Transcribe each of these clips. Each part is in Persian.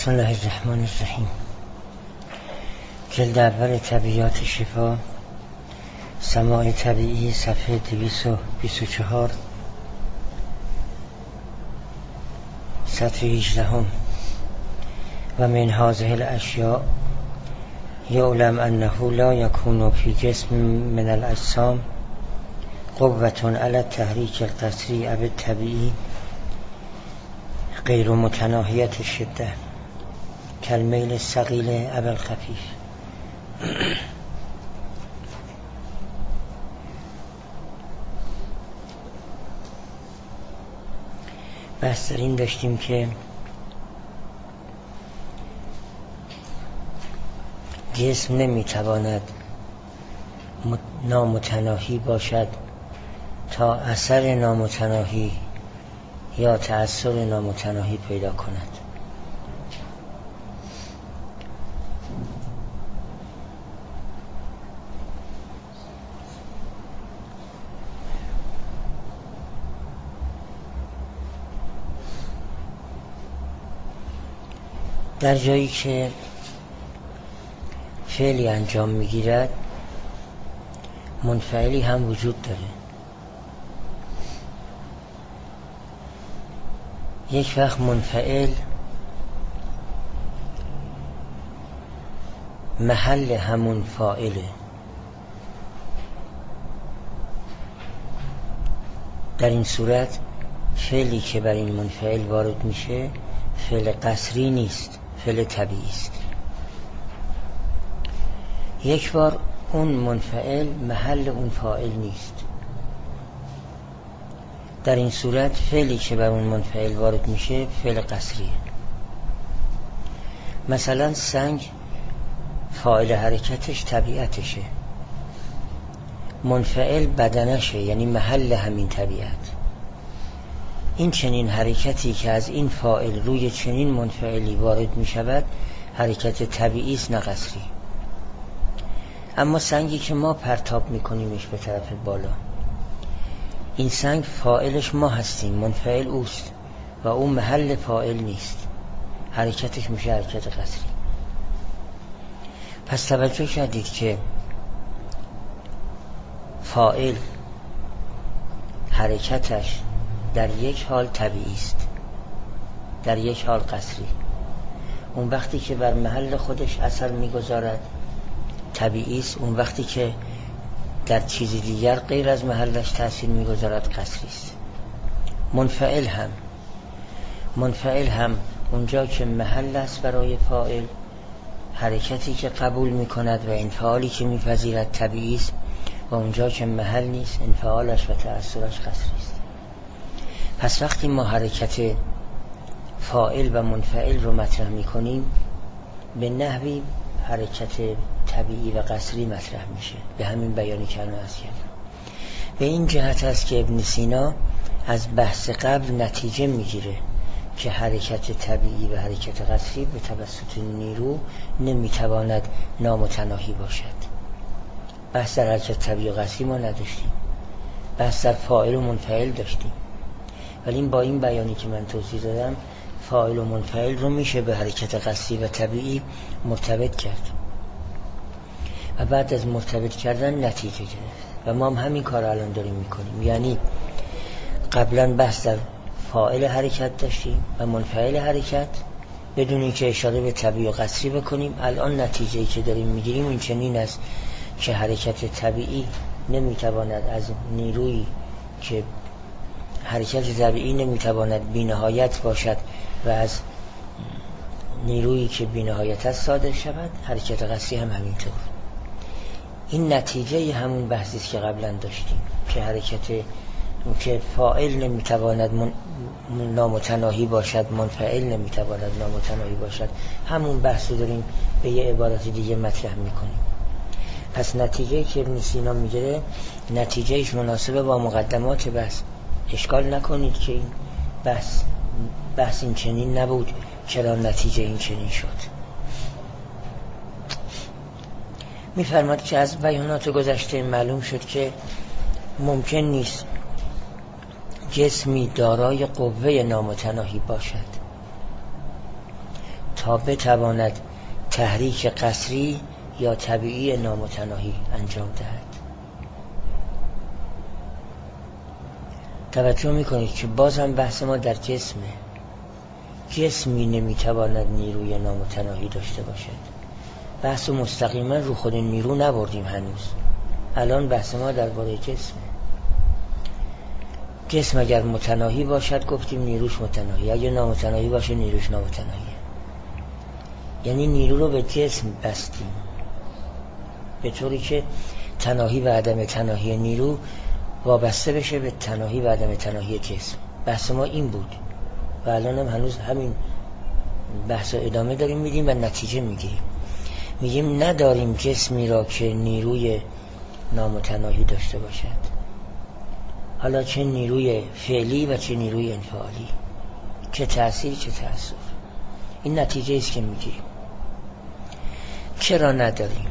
بسم الله الرحمن الرحیم. جلد اول طبیعیات شفا، سماع طبیعی، صفحه 224، سطر 18. و من هذه الاشیاء یعلم انه لا یکون فی جسم من الاجسام قوة علی التحریک القسری او الطبیعی غیر متناهیت الشده کالمیل الثقیل او الخفیف. بحث در این داشتیم که جسم نمیتواند نامتناهی باشد تا اثر نامتناهی یا تأثیر نامتناهی پیدا کند. در جایی که فعلی انجام میگیرد منفعلی هم وجود داره. یک وقت منفعل محل همون فاعله. در این صورت فعلی که بر این منفعل وارد میشه فعل قسری نیست، فعل طبیعی است. یک بار اون منفعل محل اون فاعل نیست. در این صورت فعلی که بر اون منفعل وارد میشه فعل قسریه. مثلا سنگ فاعل حرکتش طبیعتشه، منفعل بدنشه، یعنی محل همین طبیعت. این چنین حرکتی که از این فاعل روی چنین منفعلی وارد میشود حرکت طبیعی است، نه قسری. اما سنگی که ما پرتاب میکنیمش به طرف بالا، این سنگ فاعلش ما هستیم، منفعل اوست و اون محل فاعل نیست، حرکتش میشه حرکت قسری. پس توجه کردید که فاعل حرکتش در یک حال طبیعی است، در یک حال قسری. اون وقتی که بر محل خودش اثر میگذارد طبیعی است، اون وقتی که در چیزی دیگر غیر از محلش تأثیر میگذارد قسری است. منفعل هم اونجا که محل است برای فاعل، حرکتی که قبول میکند و انفعالی که میپذیرد طبیعی است، و اونجا که محل نیست انفعالش و تأثیرش قسری است. پس وقتی ما حرکت فاعل و منفعل رو مطرح میکنیم به نحوی حرکت طبیعی و قسری مطرح میشه، به همین بیانی که الان عرض کردم. به این جهت است که ابن سینا از بحث قبل نتیجه میگیره که حرکت طبیعی و حرکت قسری به توسط نیرو نمیتواند نامتناهی باشد. بحث در حرکت طبیعی و قسری ما نداشتیم، بحث در فاعل و منفعل داشتیم، ولی با این بیانی که من توضیح دادم فاعل و منفعل رو میشه به حرکت قسری و طبیعی مرتبط کرد و بعد از مرتبط کردن نتیجه گرفت. و ما هم همین کار الان داریم میکنیم. یعنی قبلا بحث در فاعل حرکت داشتیم و منفعل حرکت بدون اینکه اشاره به طبیعی و قسری بکنیم. الان نتیجه‌ای که داریم میگیریم این چنین است که حرکت طبیعی نمیتواند از نیرویی که حرکت طبیعی نمیتواند بی‌نهایت باشد و از نیرویی که بی‌نهایت است صادر شود، حرکت قسری هم همینطور. این نتیجه همون بحثی است که قبلا داشتیم که فاعل نمیتواند نامتناهی باشد، منفعل نمیتواند نامتناهی باشد. همون بحث رو داریم به یه عبارت دیگه مطرح میکنیم. پس نتیجه که ابن سینا میگیره نتیجهش مناسبه با مقدمات بحث. اشکال نکنید که این بحث این چنین نبود، چرا نتیجه این چنین شد. میفرماد که از بیانات گذشته معلوم شد که ممکن نیست جسمی دارای قوه نامتناهی باشد تا بتواند تحریک قصری یا طبیعی نامتناهی انجام دهد. توجه میکنید که باز هم بحث ما در جسمه. جسمی نمیتواند نیروی نامتناهی داشته باشد. بحث مستقیما رو خود نیرو نبردیم هنوز. الان بحث ما درباره جسمه. جسم اگر متناهی باشد گفتیم نیروش متناهی، اگر نامتناهی باشه نیروش نامتناهیه. یعنی نیرو رو به جسم بستیم به طوری که تناهی و عدم تناهی نیرو وابسته بشه به تناهی و عدم تناهی جسم. بحث ما این بود و الان هم هنوز همین بحث ادامه داریم میدیم و نتیجه میگیریم. میگیم نداریم جسمی را که نیروی نامتناهی داشته باشد، حالا چه نیروی فعلی و چه نیروی انفعالی، چه تأثیر چه تأثیر. این نتیجه است که میگیریم. چرا نداریم؟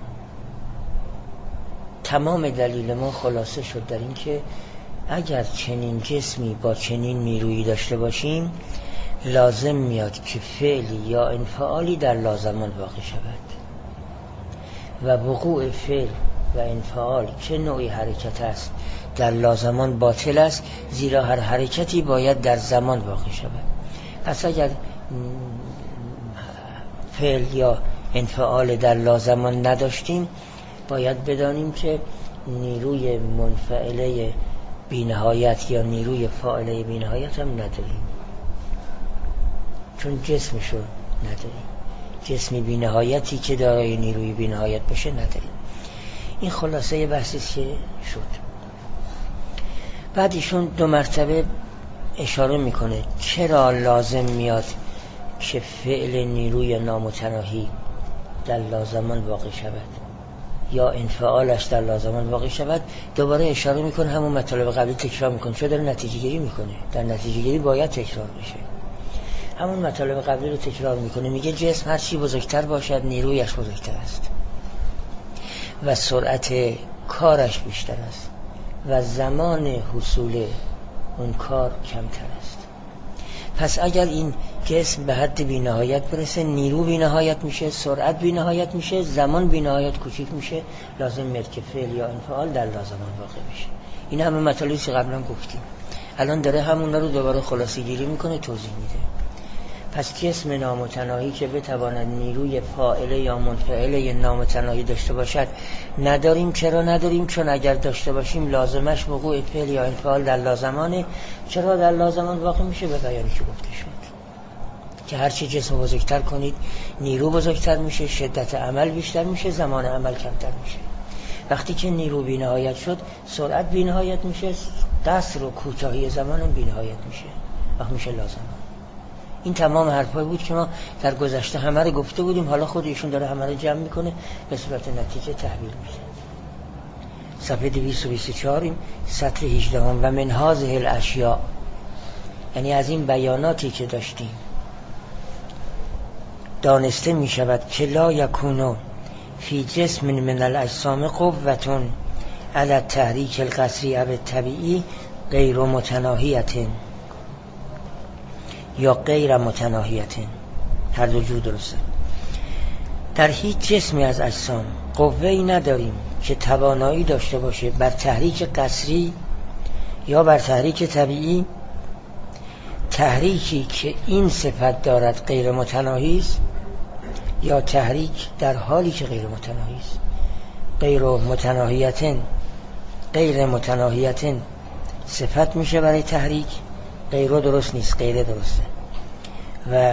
تمام دلیل ما خلاصه شد در این که اگر چنین جسمی با چنین نیرویی داشته باشیم لازم میاد که فعلی یا انفعالی در لازمان واقع شود و وقوع فعل و انفعال چه نوعی حرکت است در لازمان باطل است، زیرا هر حرکتی باید در زمان واقع شود. پس اگر فعل یا انفعال در لازمان نداشتیم باید بدانیم که نیروی منفعله بی‌نهایت یا نیروی فاعله بی‌نهایت هم نداریم، چون جسمشو نداریم. جسمی بی‌نهایتی که دارای نیروی بی‌نهایت بشه نداریم. این خلاصه بحثی که شد. بعد ایشون 2 مرتبه اشاره میکنه چرا لازم میاد که فعل نیروی نامتناهی در لازمان واقع شود یا انفعالش در لازمان واقع شود. دوباره اشاره میکنه همون مطالب قبلی تکرار میکنه، چون داره نتیجه گیری میکنه. در نتیجه گیری باید تکرار بشه. همون مطالب قبلی رو تکرار میکنه. میگه جسم هر چی بزرگتر باشد نیرویش بزرگتر است و سرعت کارش بیشتر است و زمان حصول اون کار کمتر است. پس اگر این جسم به حد بی‌نهایت برسه نیرو بی‌نهایت میشه، سرعت بی‌نهایت میشه، زمان بی‌نهایت کوچیک میشه، لازم میاد که فعل یا انفعال در لازمان واقع بشه. این همه مطالبی که قبلا گفتیم. الان داره همونا رو دوباره خلاصه گیری میکنه، توضیح میده. پس جسم نامتناهی که بتواند نیروی فاعله یا منفعله نامتناهی داشته باشد نداریم. چرا نداریم؟ چون اگر داشته باشیم لازمش وقوع فعل یا انفعال در لازمانه. چرا در لازمان واقع میشه؟ به بیانی که گفته شد که هرچی جسم بزرگتر کنید نیرو بزرگتر میشه، شدت عمل بیشتر میشه، زمان عمل کمتر میشه. وقتی که نیرو بی‌نهایت شد سرعت بی‌نهایت میشه، قصر و کوتاهی زمان هم بی‌نهایت میشه، وقت میشه لازمان. این تمام حرفایی بود که ما در گذشته همه رو گفته بودیم. حالا خود ایشون داره همه رو جمع میکنه به صورت نتیجه تحویل میده. صفحه 224 سطر 18 و من هذه الاشیاء، یعنی از این بیاناتی که داشتیم دانسته میشود که لا یکونو فی جسم من الاجسام قوة علی التحریک القصری او الطبیعی غیر متناهیت یا غیر متناهیت. هر دو جور درسته. در هیچ جسمی از اجسام قوه‌ای نداریم که توانایی داشته باشه بر تحریک قصری یا بر تحریک طبیعی. تحریکی که این صفت دارد غیر متناهی است یا تحریک در حالی که غیر متناهی است. غیر متناهیت صفت میشه برای تحریک، غیره درست نیست، غیره درسته. و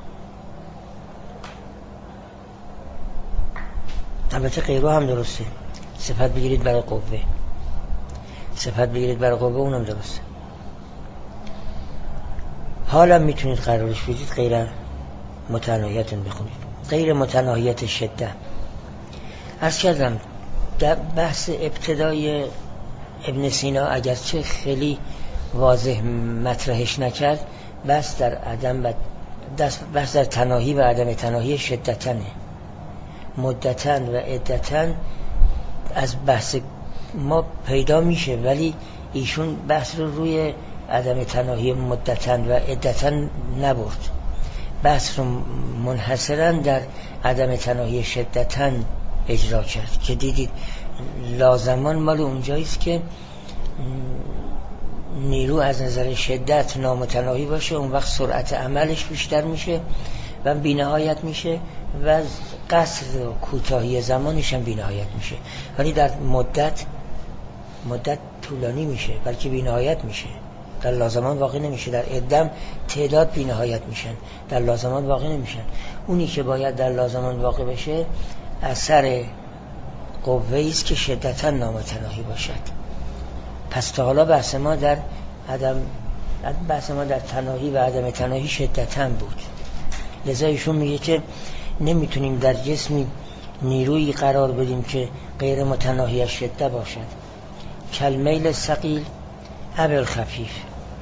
البته غیره هم درسته. صفت بگیرید برای قوه، صفت بگیرید برای قوه، اونم درسته. حالا میتونید قرارش بدید غیر متناهیت بخونید. غیر متناهیت شده. عرض کردم در بحث ابتدای ابن سینا اگرچه خیلی واضح مطرحش نکرد، بحث در تناهی و عدم تناهی شدتنه. مدتن و عدتن از بحث ما پیدا میشه، ولی ایشون بحث رو روی عدم تناهی مدتن و عدتن نبرد، بحث رو منحصراً در عدم تناهی شدتاً اجرا کرد که دیدید لازمان مال اونجاییست که نیرو از نظر شدت نامتناهی باشه، اون وقت سرعت عملش بیشتر میشه و بی‌نهایت میشه و قصر و کوتاهی زمانش هم بی‌نهایت میشه، ولی در مدت طولانی میشه بلکه بی‌نهایت میشه. در لازمان واقع نمیشه. در عدم تعداد بی‌نهایت میشن، در لازمان واقع نمیشن. اونی که باید در لازمان واقع بشه اثر قوه‌ای است که شدتاً نامتناهی باشد. پس تا حالا بحث ما در تناهی و عدم تناهی شدتاً بود. لذا ایشون میگه که نمیتونیم در جسمی نیرویی قرار بدیم که غیر متناهی از شدت باشد. کالمیل ثقیل او الخفیف.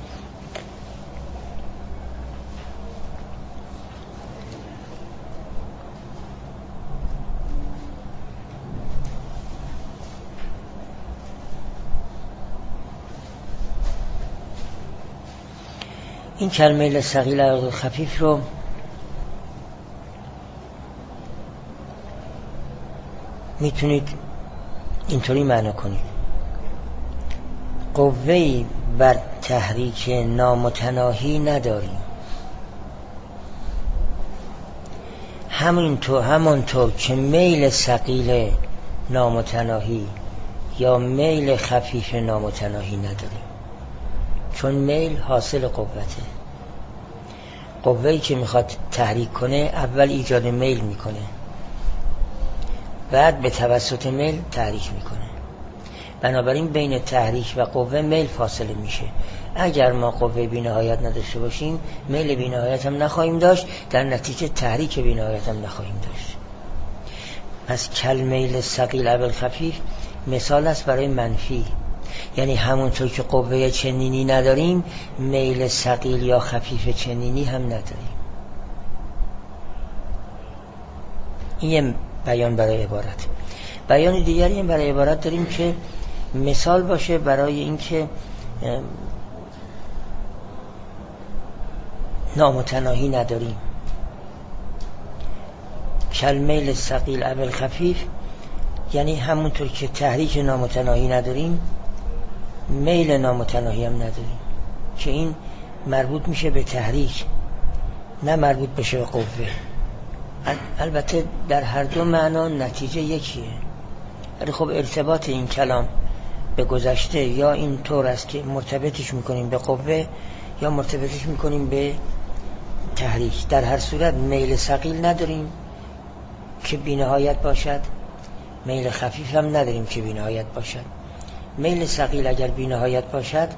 این کالمیل ثقیل او الخفیف رو میتونید اینطوری معنی کنید: قوه‌ای بر تحریک نامتناهی نداریم، همانطور که میل ثقیل نامتناهی یا میل خفیف نامتناهی نداریم. چون میل حاصل قوته. قوه‌ای که میخواد تحریک کنه اول ایجاد میل میکنه، بعد به توسط میل تحریک میکنه. بنابراین بین تحریک و قوه میل فاصله میشه. اگر ما قوه بی‌نهایت نداشته باشیم میل بی‌نهایت هم نخواهیم داشت، در نتیجه تحریک بی‌نهایت هم نخواهیم داشت. پس کالمیل ثقیل او الخفیف مثال است برای منفی، یعنی همونطور که قوه چنینی نداریم میل ثقیل یا خفیف چنینی هم نداریم. این بیان برای عبارت. بیان دیگری هم برای عبارت داریم که مثال باشه برای اینکه نامتناهی نداریم. کالمیل ثقیل او الخفیف یعنی همونطور که تحریک نامتناهی نداریم میل نامتناهی هم نداریم، که این مربوط میشه به تحریک، نه مربوط بشه به قوه. البته در هر دو معنا نتیجه یکیه، ولی خب ارتباط این کلام به گذشته یا این طور است که مرتبطش میکنیم به قوه یا مرتبطش میکنیم به تحریک. در هر صورت میل ثقیل نداریم که بی‌نهایت باشد، میل خفیف هم نداریم که بی‌نهایت باشد. میل ثقیل اگر بی‌نهایت باشد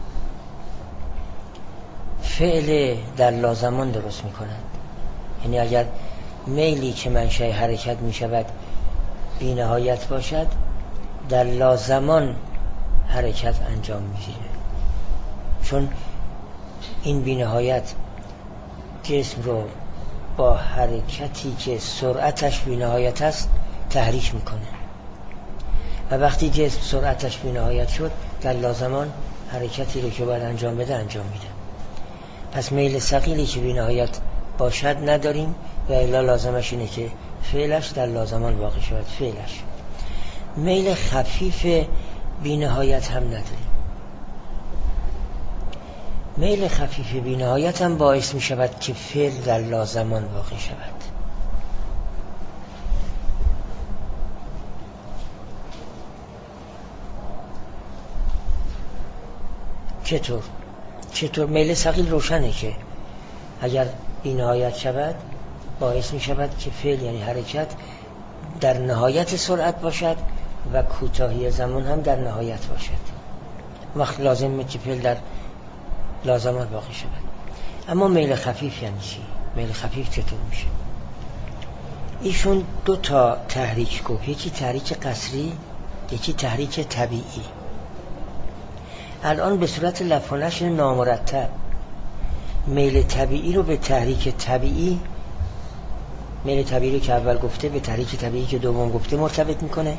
فعل در لازمان درست میکنند. یعنی اگر میلی که منشأ حرکت میشود بی‌نهایت باشد در لازمان حرکت انجام میگیره، چون این بی‌نهایت جسم رو با حرکتی که سرعتش بی‌نهایت است تحریک میکنه و وقتی جسم سرعتش بی‌نهایت شد در لازمان حرکتی رو که باید انجام بده انجام میده. پس میل ثقیلی که بی‌نهایت باشد نداریم و الا لازمش اینه که فعلش در لازمان واقع شود. فعلش میل خفیف بی‌نهایت هم نداریم. میل خفیف بی‌نهایت هم باعث می شود که فعل در لازمان واقع شود. چطور؟ میل ثقیل روشنه که اگر بی‌نهایت شود باعث می شود که فعل یعنی حرکت در نهایت سرعت باشد و کوتاهی زمان هم در نهایت باشد. وقت لازمه که فعل در لازمان واقع شود. اما میل خفیف یعنی چی؟ میل خفیف چطور میشه؟ ایشون دو تا تحریک گفت، یکی تحریک قصری، یکی تحریک طبیعی. الان به صورت لف و نشر نامرتب میل طبیعی رو به تحریک طبیعی، میل طبیعی رو که اول گفته به تحریک طبیعی که دوم گفته مرتبط میکنه.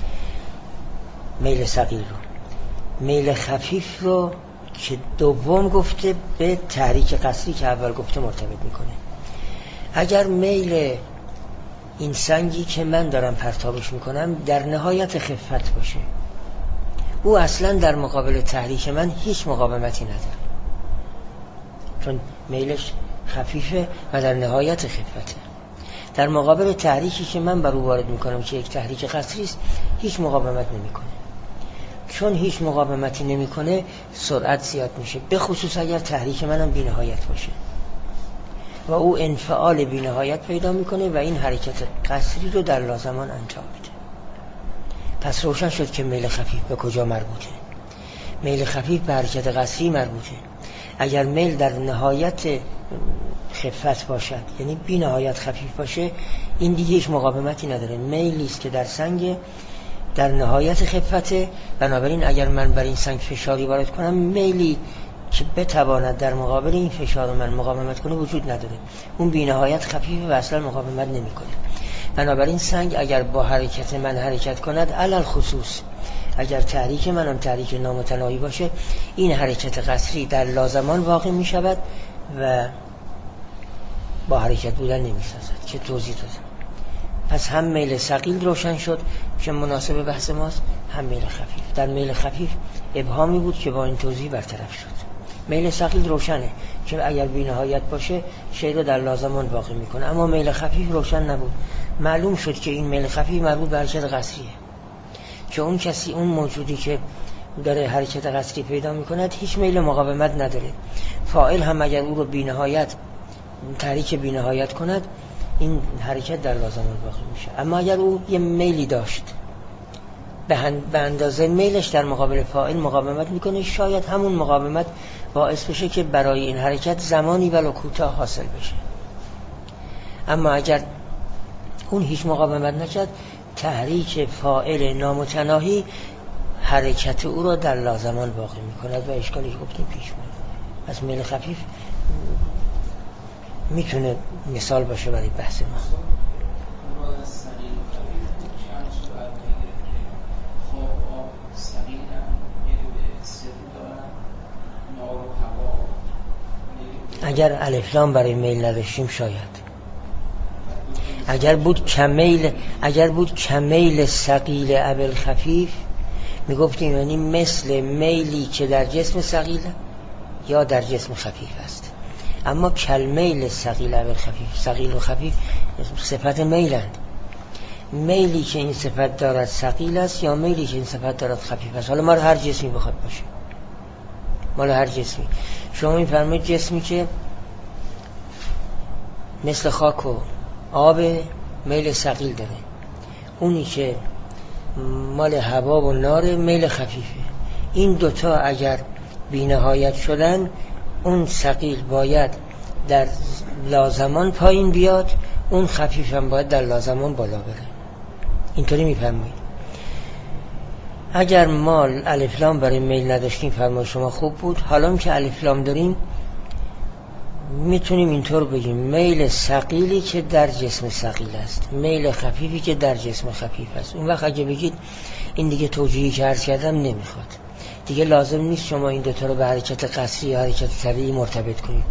میل ثقیل رو، میل خفیف رو که دوم گفته به تحریک قصری که اول گفته مرتبط میکنه. اگر میل این سنگی که من دارم پرتابش میکنم در نهایت خفت باشه، او اصلا در مقابل تحریک من هیچ مقاومتی نداره، چون میلش خفیفه و در نهایت خفته. در مقابل تحریکی که من بر او وارد میکنم که یک تحریک قصری است، هیچ مقاومت نمیکنه. چون هیچ مقاومتی نمیکنه سرعت زیاد میشه، به خصوص اگر تحریک منم بی نهایت باشه و او انفعال بی نهایت پیدا میکنه و این حرکت قصری رو در لازمان انجام میده. پس روشن شد که میل خفیف به کجا مربوطه. میل خفیف به حرکت قصری مربوطه. اگر میل در نهایت خفت باشد، یعنی بی نهایت خفیف باشه، این دیگه هیچ مقاومتی نداره. میلی است که در سنگ در نهایت خفته، بنابراین اگر من بر این سنگ فشاری وارد کنم، میلی که بتواند در مقابل این فشار من مقاومت کنه وجود نداره. اون بی نهایت خفیفه و اصلا مقاومت نمیکنه. بنابراین سنگ اگر با حرکت من حرکت کند، علل خصوص اگر تحریک منم تحریک نامتناهی باشه، این حرکت قصری در لازمان واقع می شود و با حرکت بودن نمی سازد که توضیح دادم. پس هم میل ثقیل روشن شد که مناسب بحث ماست، هم میل خفیف. در میل خفیف ابهامی بود که با این توضیح برطرف شد. میل ثقیل روشنه که اگر بی نهایت باشه شی رو در لازمان واقع میکنه، اما میل خفیف روشن نبود. معلوم شد که این میل خفیف مربوط به حرکت قصریه، که اون کسی، اون موجودی که داره حرکت قصری پیدا میکند هیچ میل مقاومت نداره. فاعل هم اگر او رو بی نهایت تحریک بی نهایت کند، این حرکت در لازمان واقع میشه. اما اگر او یه میلی داشت به اندازه میلش در مقابل فاعل مقاومت میکنه، شاید همون مقاومت باعث بشه که برای این حرکت زمانی ولو کوتاه حاصل بشه. اما اگر اون هیچ مقاومت نکرد، تحریک فاعل نامتناهی حرکت او را در لازمان واقع میکند و اشکالی گفتیم پیش میاد. پس میل خفیف میتونه مثال باشه برای بحث ما. اگر الفلام برای میل نداشتیم شاید. اگر بود کمیل ثقیل ابل خفیف میگفتیم یعنی مثل میلی که در جسم ثقیل یا در جسم خفیف است. اما کلمیل ثقیل ابل خفیف، ثقیل و خفیف صفت میلند. میلی که این صفت دارد ثقیل است یا میلی که این صفت دارد خفیف است. حالا مال هر جسمی بخواد باشه، مال هر جسمی. شما میفرمایید جسمی که مثل خاک و آب میل ثقیل داره، اونی که مال هوا و نار میل خفیفه. این دوتا اگر بی نهایت شدن، اون ثقیل باید در لازمان پایین بیاد، اون خفیف هم باید در لازمان بالا بره. اینطوری میفرمایید. اگر ما الفلام برای میل نداشتیم، فرمای شما خوب بود. حالا که الفلام داریم میتونیم اینطور بگیم میل ثقیلی که در جسم ثقیل است، میل خفیفی که در جسم خفیف است. اون وقت اگه بگید این دیگه توجیهی که عرض کردم نمیخواد، دیگه لازم نیست شما این دوتا رو به حرکت قصری یا حرکت طبیعی مرتبط کنید.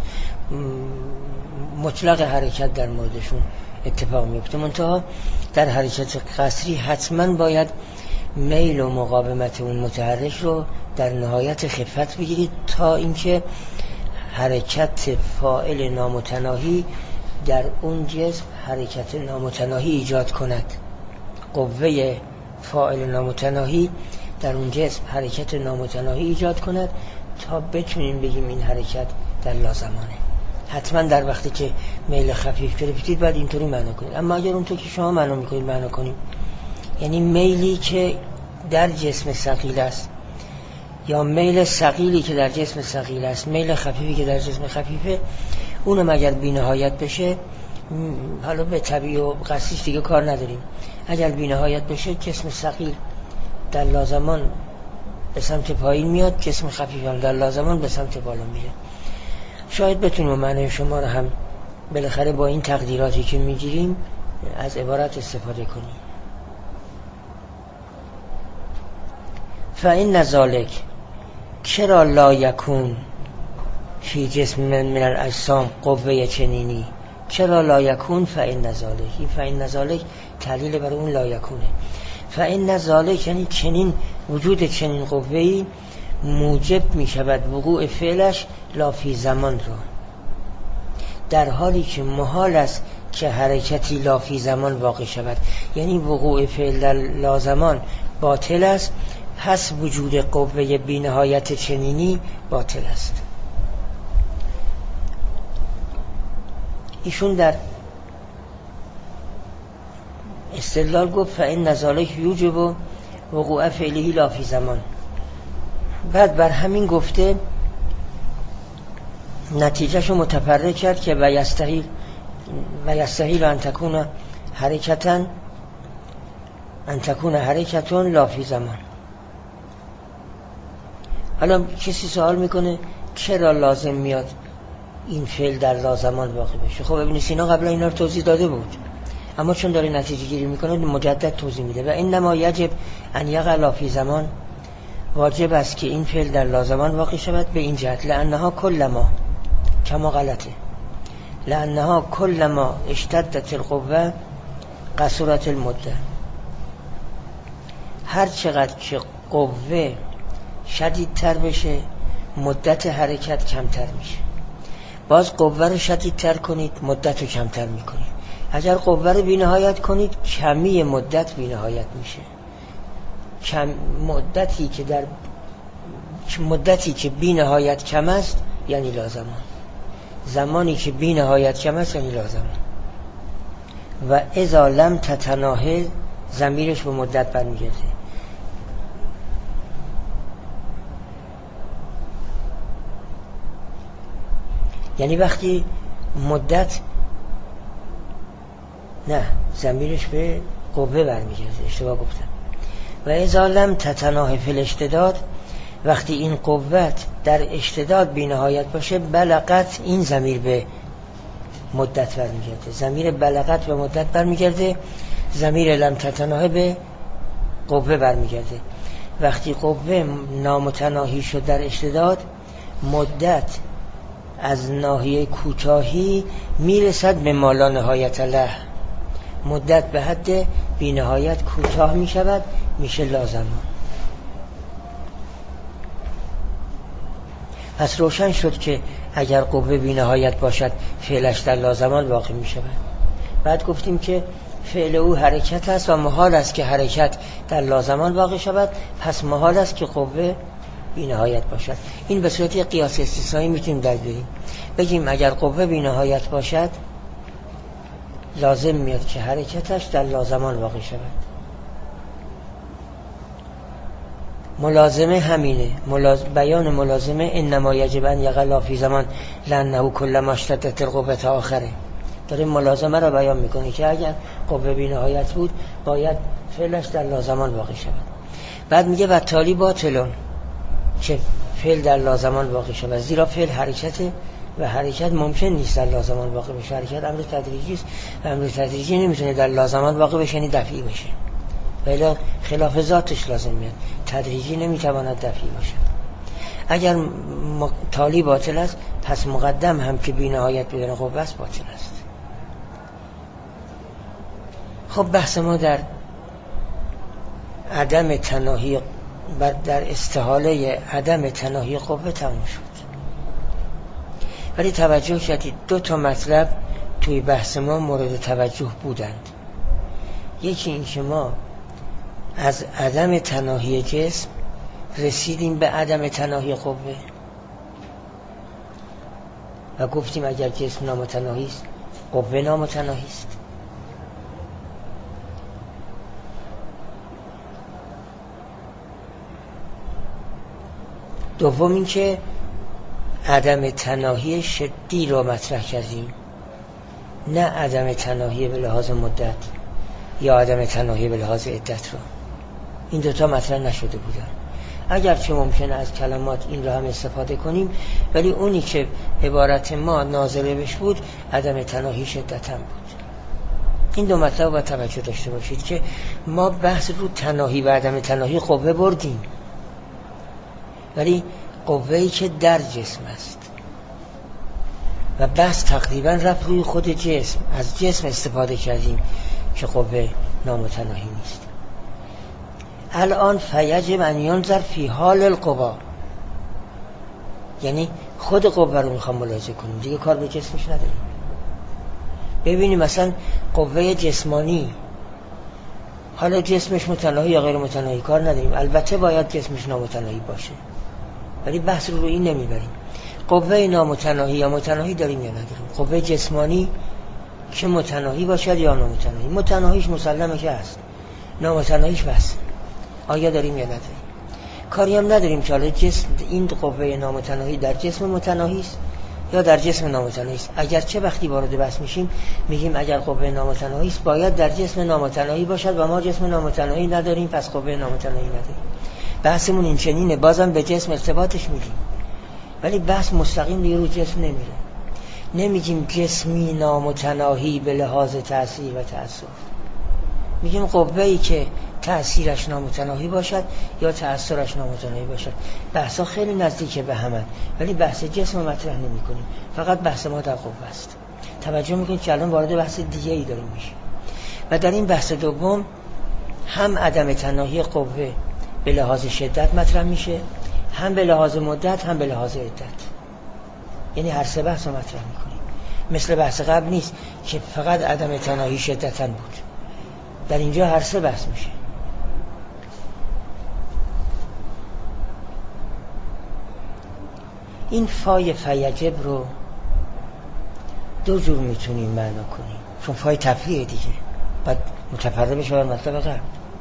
مطلق حرکت در موردشون اتفاق میفته، منتها در حرکت قصری حتما باید میل و مقاومت اون متحرک رو در نهایت خفت بگیرید تا اینکه حرکت فاعل نامتناهی در اون جسم حرکت نامتناهی ایجاد کند. قوه فاعل نامتناهی در اون جسم حرکت نامتناهی ایجاد کند تا بتونیم بگیم این حرکت در لازمانه. حتما در وقتی که میل خفیف گرفتید باید اینطوری معنا کنید. اما اگر اونطور که شما معنا میکنید معنا کنیم، یعنی میلی که در جسم ثقیل است یا میل ثقیلی که در جسم ثقیل است، میل خفیفی که در جسم خفیفه، اونم اگر بی نهایت بشه، حالا به طبیعی و قصیش دیگه کار نداریم، اگر بی نهایت بشه جسم ثقیل در لازمان به سمت پایین میاد، جسم خفیف هم در لازمان به سمت بالا میره. شاید بتونیم معنی شما رو هم بالاخره با این تقدیراتی که میگیریم از عبارت استفاده کنیم. فإن ذلک چرا لا یکون فی جسم من الاجسام قوه چنینی چرا لا یکون فإن ذالک، این فإن ذالک تعلیل برای اون لا یکونه. فإن ذالک یعنی چنین وجود چنین قوه‌ای موجب می شود وقوع فعلش لا فی زمان را، در حالی که محال است که حرکتی لا فی زمان واقع شود. یعنی وقوع فعل در لا زمان باطل است، پس وجود قوه بی نهایت چنینی باطل است. ایشون در استدلال گفت فإن ذالک یوجب وقوع فعله لا فی زمان. بعد بر همین گفته نتیجهشو متفرع کرد که و یستحیل ان تکون حرکتون لا فی زمان. حالا کسی سوال میکنه چرا لازم میاد این فعل در لا زمان واقع بشه؟ خب ابن سینا قبلا اینا رو توضیح داده بود، اما چون داره نتیجه گیری میکنه مجدد توضیح میده. و انما یجب ان یقع لا فی زمان، واجب است که این فعل در لا زمان واقع شود به این جهت لانها کلما، کما غلطه، لانها کلما اشتدت القوه قصرت المده. هر چقدر که قوه شدیدتر بشه مدت حرکت کمتر میشه. باز قوه رو شدیدتر کنید مدت رو کمتر میکنید. اگر قوه رو بی نهایت کنید کمی مدت بی نهایت میشه. مدتی که بی نهایت کم است یعنی لازمان، زمانی که بی نهایت کم است یعنی لازمان. و اذا لم تتناهی ضمیرش به مدت برمیگرده. یعنی وقتی مدت نه ضمیرش به قوه برمیگرده، اشتباه گفتم. و اذا لم تتناهی فی الاشتداد، وقتی این قوت در اشتداد بی نهایت باشه بلغت، این ضمیر به مدت برمیگرده. ضمیر بلغت به مدت برمیگرده، ضمیر لم تتناهی به قوه برمیگرده. وقتی قوه نامتناهی شد در اشتداد، مدت از ناحیه کوتاهی میرسد به ما لا نهایت له، مدت به حد بی نهایت کوتاه می شود، میشه لازمان. پس روشن شد که اگر قوه بی نهایت باشد فعلش در لازمان واقع می شود. بعد گفتیم که فعل او حرکت است و محال است که حرکت در لازمان واقع شود، پس محال است که قوه بی نهایت باشد. این به صورت قیاس استثنایی میتونیم در بیاریم، بگیم اگر قوه بی نهایت باشد لازم میاد که حرکتش در لازمان واقع شود. ملازمه همینه، بیان ملازمه انما یجب ان یقع لا فی زمان لانه کلما اشتدت القوه آخره. داره ملازمه را بیان میکنه که اگر قوه بی نهایت بود باید فعلش در لازمان واقع شود. بعد میگه و تالی باطلون، که فعل در لازمان واقع شود، زیرا فعل حرکته و حرکت ممکن نیست در لازمان واقع بشه. حرکت امر تدریجی است و امر تدریجی نمیتونه در لازمان واقع بشه، یعنی دفعی بشه، ولی خلاف ذاتش لازم میاد. تدریجی نمیتواند دفعی باشه. اگر تالی باطل است پس مقدم هم که بی نهایت بدون قوه است باطل است. خب بحث ما در عدم تناهی در استحاله عدم تناهی قوه تموم شد. ولی توجه کردید دو تا مطلب توی بحث ما مورد توجه بودند. یکی این که ما از عدم تناهی جسم رسیدیم به عدم تناهی قوه و گفتیم اگر جسم نامتناهی است قوه نامتناهی است. دوم این که عدم تناهی شدی رو مطرح کردیم، نه عدم تناهی به لحاظ مدت یا عدم تناهی به لحاظ عدت رو. این دوتا مطرح نشده بودن. اگرچه ممکنه از کلمات این رو هم استفاده کنیم، ولی اونی که عبارت ما ناظره بش بود عدم تناهی شدت هم بود. این دو مطلب باید توجه داشته باشید که ما بحث رو تناهی و عدم تناهی قوه بردیم، ولی قوه‌ای که در جسم است. و بحث تقریبا رفت روی خود جسم. از جسم استفاده کردیم که قوه نامتناهی نیست. الان فیجب ان ینظر فی حال القوا، یعنی خود قوه رو میخوام ملاحظه کنیم، دیگه کار به جسمش نداریم. ببینیم مثلا قوه جسمانی، حالا جسمش متناهی یا غیر متناهی کار نداریم، البته باید جسمش نامتناهی باشه، ولی بحث رو این نمیبریم. قوه نامتناهی یا متناهی داریم یا نداریم. قوه جسمانی که متناهی باشد یا نامتناهی، متناهیش مسلمه که هست، نامتناهیش بس، آیا داریم یا نداریم. کاری هم نداریم که حالا جسم این قوه نامتناهی در جسم متناهی است یا در جسم نامتناهی است. اگرچه وقتی وارد بحث میشیم میگیم اگر قوه نامتناهی است باید در جسم نامتناهی باشد و ما جسم نامتناهی نداریم، پس قوه نامتناهی نداریم. بحثمون این چنینه، بازم به جسم ارتباطش میدیم، ولی بحث مستقیم دیگه رو جسم نمیره. نمیگیم جسمی نامتناهی به لحاظ تأثیر و تأثیر، میگیم قوه‌ای که تأثیرش نامتناهی باشد یا تأثیرش نامتناهی باشد. بحثا خیلی نزدیکه به هم، ولی بحث جسم مطرح نمی کنیم، فقط بحث ما در قوه است. توجه میکنید که الان وارد بحث دیگه ای داریم میشه و در این بحث دوم هم عدم تناهی قوه به لحاظ شدت مطرح میشه، هم به لحاظ مدت، هم به لحاظ عدت. یعنی هر سه بحث رو مطرح میکنیم. مثل بحث قبل نیست که فقط عدم تناهی شدتاً بود، در اینجا هر سه بحث میشه. این فای فیجب رو دو جور میتونیم معنا کنیم، چون فای تفریعه دیگه، باید متفرع بشه بر مطلب قبل.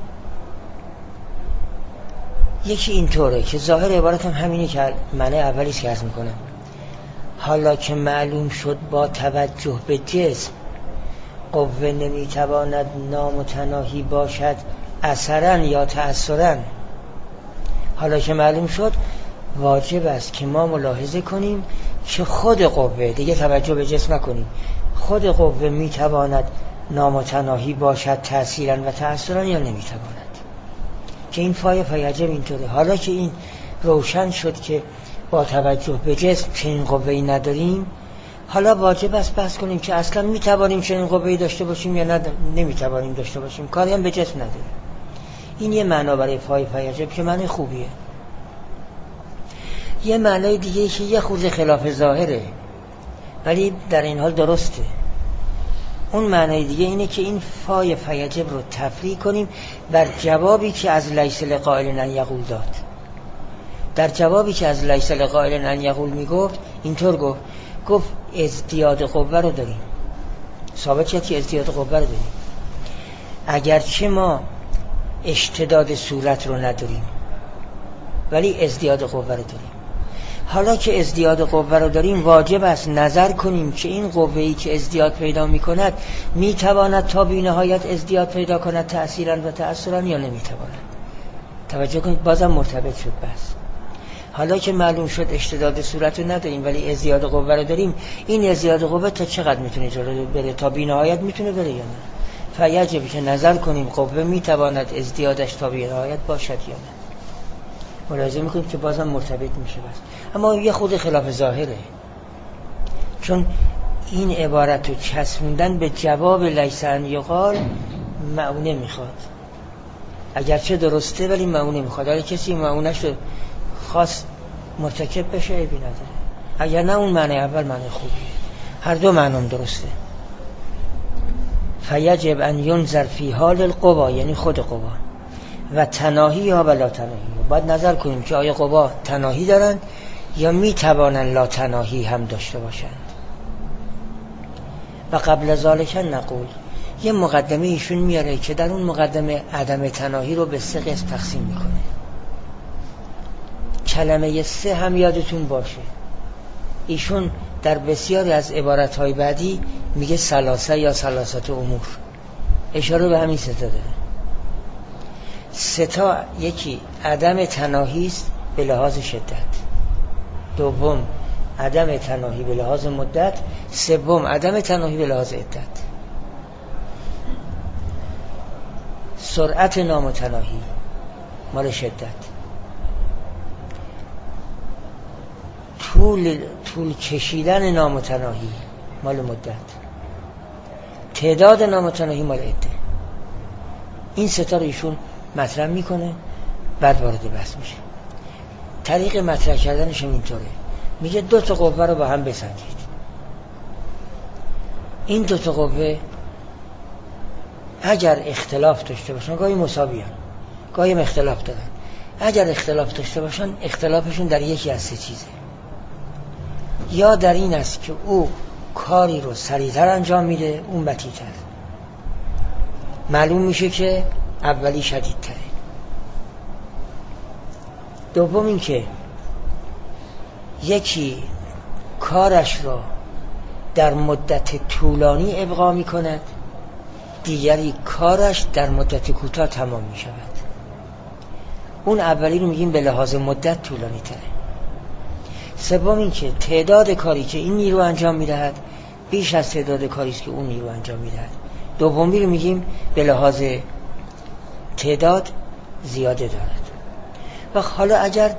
یکی اینطوره که ظاهر عبارت هم همینه که معنی اولیست که عرض میکنم. حالا که معلوم شد با توجه به جسم قوه نمیتواند نامتناهی باشد اثراً یا تأثراً، حالا که معلوم شد واجب است که ما ملاحظه کنیم که خود قوه، دیگه توجه به جسم نکنیم، خود قوه میتواند نامتناهی باشد تأثیراً و تأثراً یا نمیتواند. که این فای فیجب اینطوره. حالا که این روشن شد که با توجه به جسم چنین قوه‌ای نداریم، حالا واجب است بحث کنیم که اصلا میتوانیم چنین قوه‌ای داشته باشیم یا نمیتوانیم داشته باشیم، کاری هم به جسم نداریم. این یه معنا برای فای فیجب که معنی خوبیه. یه معنای دیگه که یه خورده خلاف ظاهره ولی در این حال درسته. اون معنای دیگه اینه که این فای فیجب رو تفریع کنیم بر جوابی که از لیس لقائل ان یقول داد. در جوابی که از لیس لقائل ان یقول میگفت اینطور گفت ازدیاد قوه رو داریم، ثابت شد که ازدیاد قوه رو داریم، اگرچه ما اشتداد صورت رو نداریم ولی ازدیاد قوه رو داریم. حالا که ازدیاد قوه رو داریم واجب است نظر کنیم که این قوه‌ای که ازدیاد پیدا می‌کند می‌تواند تا بی‌نهایت ازدیاد پیدا کند تأثیراً و تأثراً یا نمی‌تواند. توجه کنید بازم مرتبط شد بس. حالا که معلوم شد اشتداد صورت رو نداریم ولی ازدیاد قوه رو داریم، این ازدیاد قوه تا چقدر میتونه جلو بره؟ تا بی‌نهایت میتونه بره یا نه؟ فیجب که نظر کنیم قوه میتواند ازدیادش تا بی‌نهایت باشد یا نه. ملاحظه میکنیم که بازم مرتبط میشه بس. اما یه خود خلاف ظاهره، چون این عبارت رو چسبوندن به جواب لیس ان یقال معونه میخواد، اگرچه درسته ولی معونه میخواد. اگه کسی معونش رو خواست مرتکب بشه عیبی نداره، اگر نه اون معنی اول معنی خوبیه، هر دو معنی درسته. فیجب ان ینظر فی حال القوا، یعنی خود قوا، و تناهی یا بلا تناهی. باید نظر کنیم که آیا قوا تناهی دارن یا میتوانن لا تناهی هم داشته باشند. و قبل ذالک نقول، یه مقدمه ایشون میاره که در اون مقدمه عدم تناهی رو به 3 قسم تقسیم میکنه. کلمه 3 هم یادتون باشه، ایشون در بسیاری از عبارتهای بعدی میگه ثلاثه یا ثلاثه امور، اشاره به همین 3 تا داره. 3 تا یکی عدم تناهی است به لحاظ شدت، دوم عدم تناهی به لحاظ مدت، سوم عدم تناهی به لحاظ عدت. سرعت نامتناهی مال شدت، طول کشیدن نامتناهی مال مدت، تعداد نامتناهی مال عده. این ستا رو ایشون مطرح میکنه، بعد وارد بحث میشه. طریق مطرح کردنش هم اینطوره، میگه دو تا قوه رو با هم بسنجید. این دو تا قوه اگر اختلاف داشته باشن، گاهی مساوی هم گاهی هم اختلاف دارن، اگر اختلاف داشته باشن اختلافشون در یکی از سه چیزه. یا در این است که او کاری رو سریعتر انجام میده، اون بطی‌تر. معلوم میشه که اولی شدیدتره. دوم این که یکی کارش رو در مدت طولانی ابقا میکند، دیگری کارش در مدت کوتاه تمام میشود. اون اولی رو میگیم به لحاظ مدت طولانی تره. سوم این که تعداد کاری که این نیرو انجام میدهد بیش از تعداد کاری است که اون نیرو انجام میدهد. دومی رو میگیم به لحاظ تعداد زیاده دارد. و حالا اگر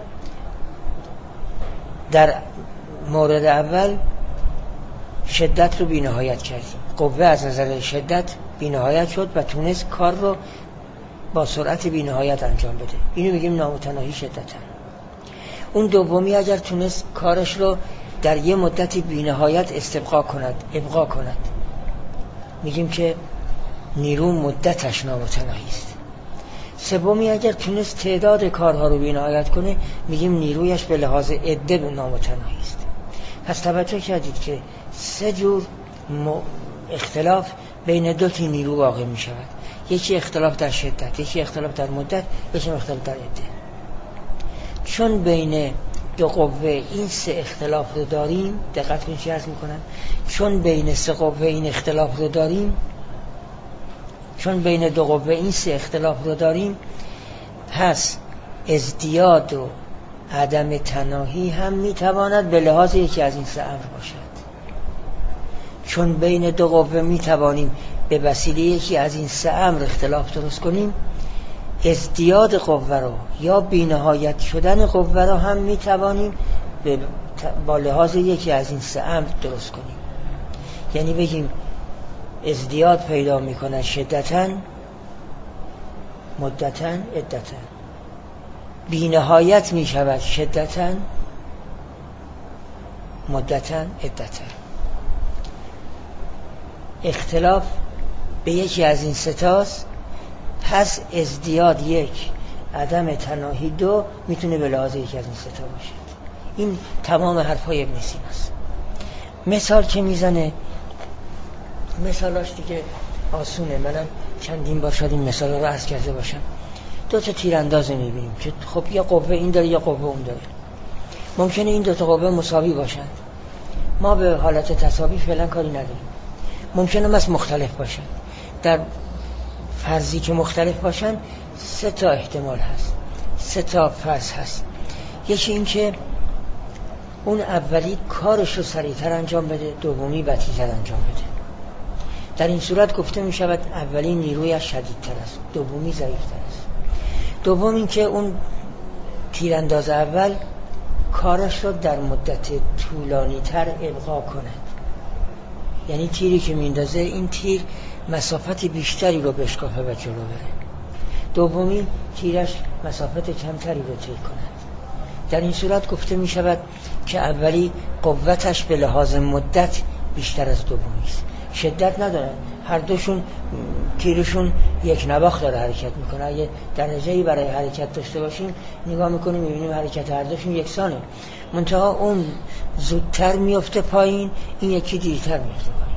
در مورد اول شدت رو بی‌نهایت کردیم، قوه از نظر شدت بی‌نهایت شد و تونست کار رو با سرعت بی‌نهایت انجام بده، اینو میگیم نامتناهی شدت. اون دومی اگر تونست کارش رو در یه مدت بی‌نهایت ابقا کند، میگیم که نیرو مدتش نامتناهی است. سومی اگر تونست تعداد کارها رو بی‌نهایت کنه، میگیم نیرویش به لحاظ عده نامتناهی است. پس توجه کردید که سه جور اختلاف بین دو تا نیرو واقع می شود. یکی اختلاف در شدت، یکی اختلاف در مدت، یکی اختلاف در عده. چون بین دو قوه این سه اختلاف رو داریم، دقت کنید چی عرض میکنم، چون بین سه قوه این اختلاف رو داریم، چون بین دو قوه این سه اختلاف رو داریم، پس ازدیاد و عدم تناهی هم میتواند به لحاظ یکی از این سه امر باشد. چون بین دو قوه میتوانیم به وسیله یکی از این سه امر اختلاف درست کنیم، ازدیاد قوه رو یا بی‌نهایت شدن قوه رو هم میتوانیم با لحاظ یکی از این سه امر درست کنیم. یعنی بگیم ازدیاد پیدا میکنه شدتاً، مدتاً، عدتاً. بی‌نهایت میشود شدتاً، مدتاً، عدتاً. اختلاف به یکی از این ستاست، پس ازدیاد یک، عدم تناهی دو، میتونه به لحاظ یکی از این ستا باشه. این تمام حرفای ابن سینا است. مثال که میزنه، مثالاش دیگه آسونه، منم چندین بار شاید این مثال رو عرض کرده باشم. دو تا تیرانداز میبینیم که خب یه قوه این داره، یه قوه اون داره. ممکنه این دو تا قوه مساوی باشن، ما به حالت تساوی فعلا کاری نداریم. ممکنه مختلف باشن. در فرضی که مختلف باشن سه تا احتمال هست، سه تا فرض هست. یکی این که اون اولی کارش رو سریعتر انجام بده، دومی بطی‌تر انجام بده. در این صورت گفته می شود اولی نیرویش شدیدتر است، دومی ضعیفتر است. دوم این که اون تیرانداز اول کارش رو در مدت طولانی تر ابقا کند، یعنی تیری که میندازه این تیر مسافت بیشتری رو بشکافه و جلو بره. دومی تیرش مسافت کمتری رو طی کند. در این صورت گفته می شود که اولی قوتش به لحاظ مدت بیشتر از دومی است. شدت ندارن، هر دوشون تیرشون یک نواخت داره حرکت میکنه. اگه درجه‌ای برای حرکت داشته باشیم نگاه میکنیم میبینیم حرکت هر دوشون یکسانه، منتها اون زودتر میفته پایین، این یکی دیرتر میفته پایین.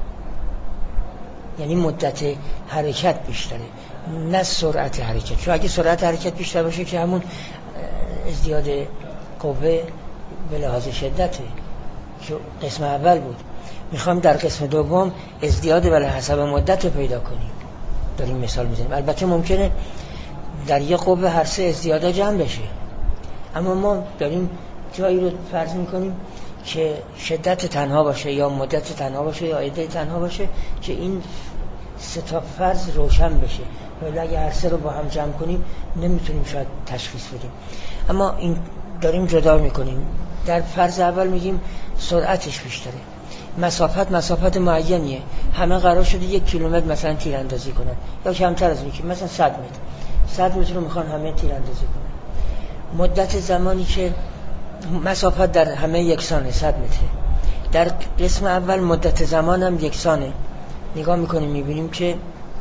یعنی مدت حرکت بیشتره، نه سرعت حرکت. چون اگه سرعت حرکت بیشتر باشه که همون ازدیاد قوه به لحاظ شدته که قسم اول بود. میخوام در قسم دوم ازدیاد به حسب مدت رو پیدا کنیم، داریم مثال میزنیم. البته ممکنه در یک قوه هر سه ازدیادا جمع بشه، اما ما داریم جایی رو فرض میکنیم که شدت تنها باشه یا مدت تنها باشه یا عده تنها باشه که این سه تا فرض روشن بشه. ولی اگه هر سه رو با هم جمع کنیم نمیتونیم شاید تشخیص بدیم. اما این داریم جدا میکنیم در فرض اول میگیم سرعتش بیشتره، مسافت معینیه، همه قرار شده 1 کیلومتر مثلا تیراندازی کنن یا کمتر از 1 مثلا 100 متر رو میخوان همه تیراندازی کنن. مدت زمانی که مسافت در همه یکسانه 100 متره. در قسم اول مدت زمان هم یکسانه. نگاه میکنیم میبینیم که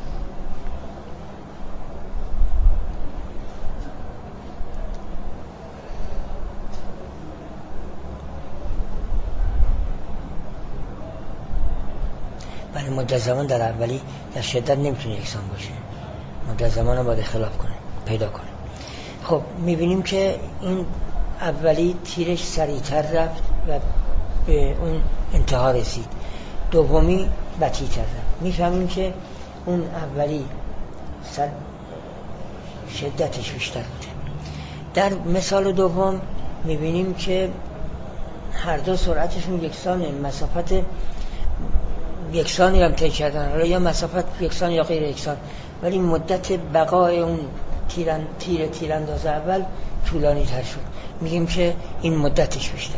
برای مدت زمان در اولی در شدت نمیتونه یکسان باشه، مدت زمان هم باید اختلاف کنه پیدا کنه. خب میبینیم که این اولی تیرش سریعتر رفت و به اون انتها رسید، دومی بطی‌تر رفت. میفهمیم که اون اولی شدتش بیشتر بوده. در مثال دوم میبینیم که هر دو سرعتشون یکسانه، مسافت یکسانی هم طی کردن، یا مسافت یکسان یا غیر یکسان، ولی مدت بقای اون تیرانداز اول طولانی تر شد. میگیم که این مدتش بیشتر.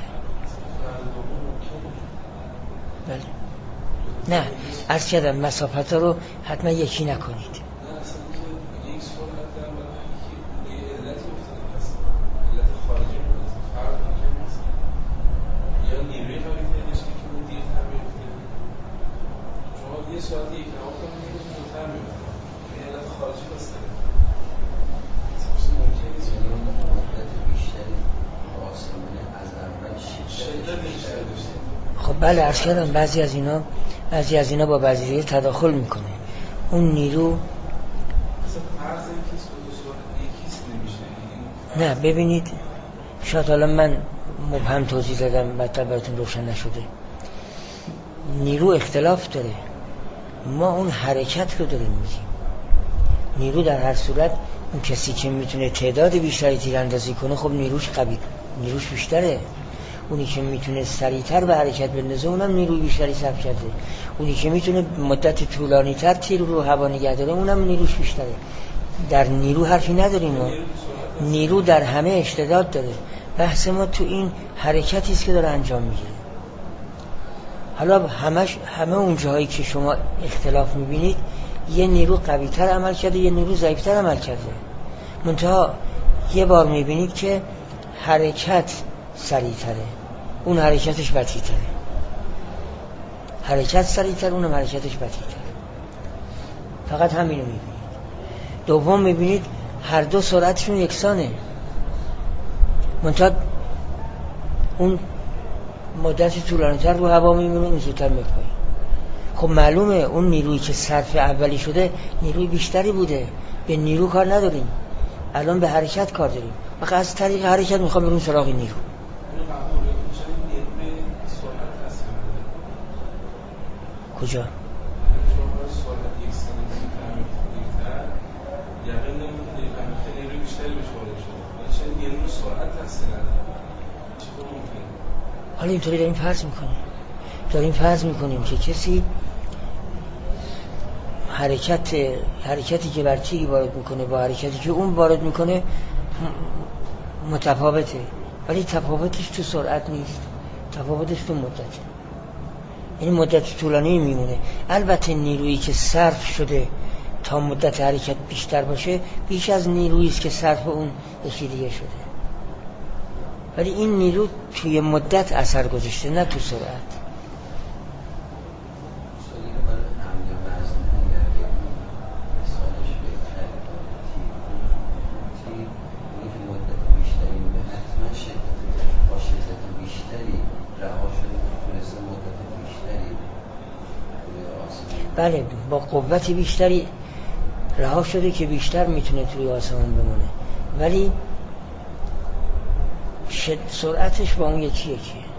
بله. نه عرض کردم مسافت رو حتما یکی نکنید. خب بله عرض کردم بعضی از اینا با بعضی تداخل میکنه. اون نیرو نه ببینید، شاید حالا من مبهم توضیح دادم مطلب براتون روشن نشده. نیرو اختلاف داره، ما اون حرکت رو داریم میگیم. نیرو در هر صورت اون کسی که میتونه تعداد بیشتری تیراندازی کنه خب نیروش بیشتره. اونی که میتونه سریعتر به حرکت بندازه اونم نیروی بیشتری صرف کرده. اونی که میتونه مدت طولانی تر تیر رو هوا نگه داره اونم نیروش بیشتره. در نیرو حرفی نداریم ما. نیرو در همه اشتداد داره. بحث ما تو این حرکتی است که داره انجام میگیره. حالا همه اون جاهایی که شما اختلاف میبینید یه نیرو قوی‌تر عمل کرده، یه نیرو ضعیف‌تر عمل کرده. منتها یه بار میبینید که حرکت سریع‌تره، اون حرکتش بطی‌تره. حرکت سریع‌تر، اونم حرکتش بطی‌تره. فقط همینو میبینید. دوم میبینید هر دو سرعتشون یکسانه، منتها اون مدتی طولانی‌تر رو هوا میمونه، اون زودتر میپایه. خب معلومه اون نیرویی که صرف اولی شده نیروی بیشتری بوده. به نیرو کار نداریم، الان به حرکت کار داریم. فقط از طریق حرکت میخوام بریم سراغ نیرو. کجا؟ حالا اینطوری داریم فرض میکنیم که کسی حرکتی که بر تیری وارد میکنه با حرکتی که اون وارد میکنه متفاوته، ولی تفاوتش تو سرعت نیست، تفاوتش تو مدته. یعنی مدت طولانی میمونه. البته نیرویی که صرف شده تا مدت حرکت بیشتر باشه بیش از نیرویی است که صرف اون یکی دیگه شده، ولی این نیرو توی مدت اثر گذاشته نه تو سرعت. بله با قوت بیشتری رها شده که بیشتر میتونه توی آسمان بمونه، ولی سرعتش با اون یکیه.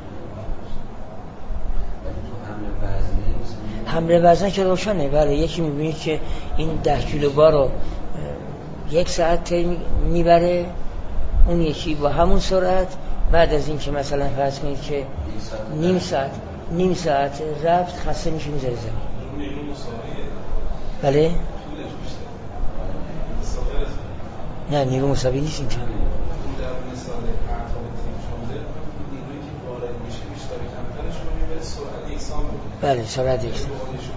حمله وزنه که روشنه. بله یکی میبینید که این 10 کیلو بار رو 1 ساعت میبره، اون یکی با همون سرعت بعد از این که مثلا فرض کنید که نیم ساعت رفت خسته میشه میذاره زمین. بله نه نیرو مساوی نیست اینجا. بله سرعت یکسان.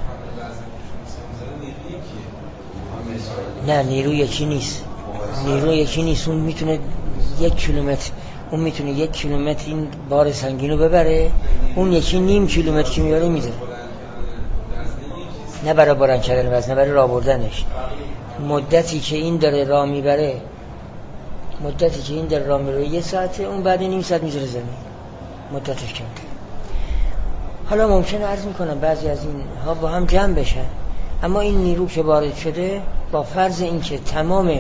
نه نیرو یکی نیست. نیرو یکی نیست. اون میتونه 1 کیلومتر، اون میتونه 1 کیلومتر این بار سنگین رو ببره، اون یکی نیم کیلومتر که میبره میده. نه برای بارن کردن وزن، برای راه بردنش. مدتی که این داره راه میبره، مدتی که این داره راه میبره 1 ساعته، اون بعد نیم ساعت میذاره زمین، مدتش کمتر. حالا ممکنه عرض میکنم بعضی از این ها با هم جمع بشن، اما این نیرو که وارد شده با فرض این که تمام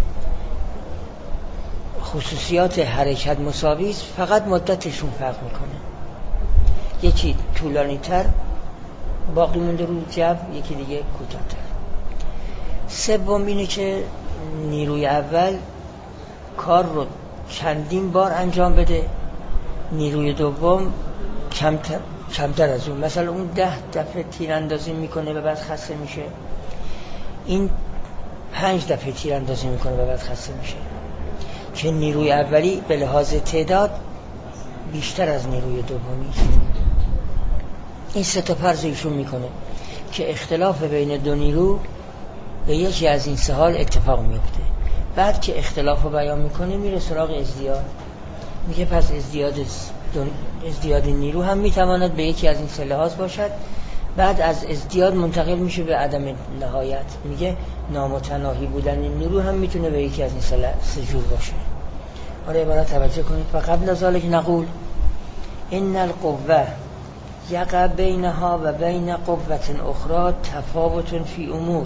خصوصیات حرکت مساوی است، فقط مدتشون فرق میکنه. یکی طولانی تر باقی مونده رو جو، یکی دیگه کوتاه‌تر. سوم اینه که نیروی اول کار رو چندین بار انجام بده، نیروی دوم کمتر از اون. مثلا اون 10 دفعه تیراندازی میکنه و بعد خسته میشه، این 5 دفعه تیراندازی میکنه و بعد خسته میشه. که نیروی اولی به لحاظ تعداد بیشتر از نیروی دومی است. این 3 تا فرض ایشون میکنه که اختلاف بین دو نیرو به یکی از این 3 حال اتفاق میفته. بعد که اختلاف رو بیان میکنه میره سراغ ازدیاد، میگه پس ازدیاد نیرو هم میتواند به یکی از این 3 لحاظ باشد. بعد از ازدیاد منتقل میشه به عدم نهایت، میگه نامتناهی بودن این نیرو هم میتونه به یکی از این 3 جور باشه. آره عبارت توجه کنید. و قبل از ذلك نقول ان القوه یقع بینها و بین قوة اخرى تفاوت فی امور.